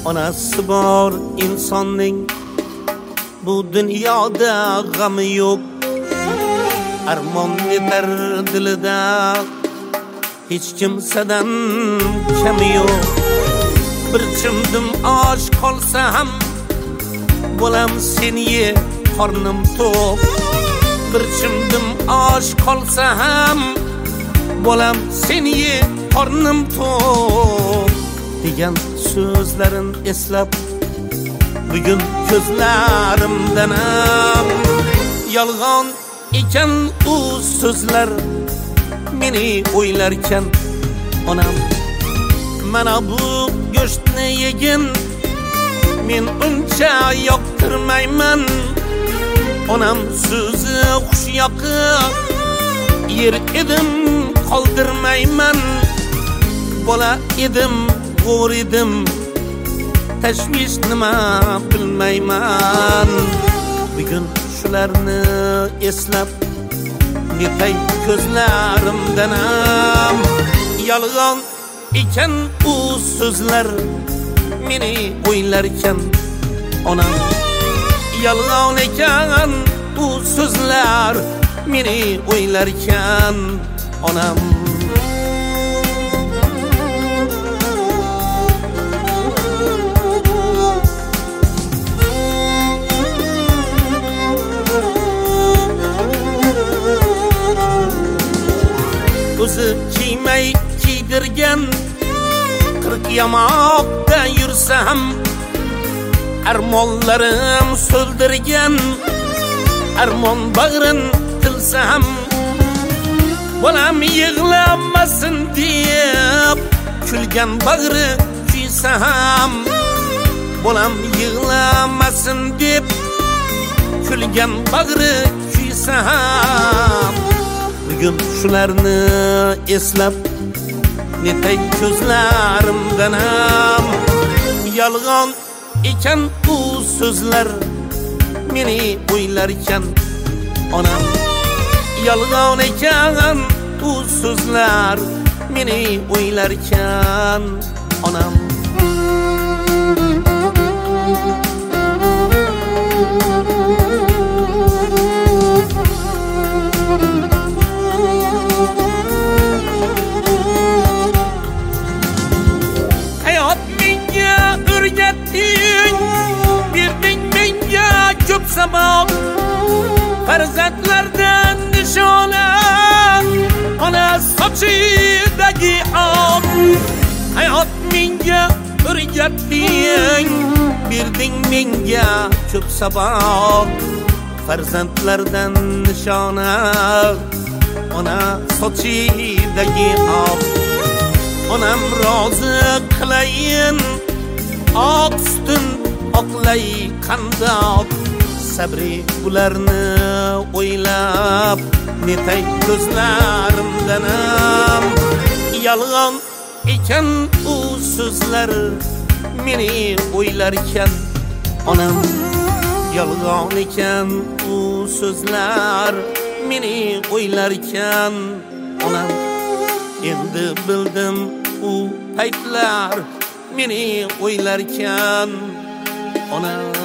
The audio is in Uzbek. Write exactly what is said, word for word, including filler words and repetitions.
Onasi bor insonning bu dunyoda g'ami yo'q. Armon yetar dilida hech kimsadan kami yo'q. Bir chimdim osh qolsa ham bo'lam sen ye qornim to'q. Bir chimdim osh qolsa ham bo'lam sen ye qornim to'q degan so'zlarin eslab bugun ko'zlarimdan ham yolg'on ekan u so'zlar. Meni o'ylarkan onam mana bu go'shtni yegin men uncha yoqtirmayman. Onam so'zi xush yoqib yer edim qoldirmayman. Bola edim g'o'r edim tashvish nima bilmayman. Bugun shularni eslab netay ko'zlarimdan ham yolg'on ekan u so'zlar. Meni o'ylarkan onam yolg'on ekan u so'zlar. Meni o'ylarkan onam. O'zi kiymay kiydirgan qirq yamoqda yursam armonlarim so'ldirgan armon bag'rin tilsam bolam yig'lamasin deb kulgan bag'ri kuysam bolam yig'lamasin deb kulgan bag'ri kuysam bugun shularni eslab netay ko'zlarimdan ham yolg'on ekan u so'zlar. Meni o'ylarkan onam yolg'on ekan u so'zlar. Meni o'ylarkan onam. Ko'p sabab farzandlardan nishona ona sochidagi ob. Hayot menga o'rgatding berding menga ko'p sabab farzandlardan nishona ona sochidagi ob. Onam rozi qilayin oq sutin oqlay qandoq sabri bularni o'ylab netay ko'zlarimdan ham yolg'on ekan u so'zlar. Meni o'ylarkan onam yolg'on ekan u so'zlar. Meni o'ylarkan onam. Endi bildim u paytlar meni o'ylarkan onam.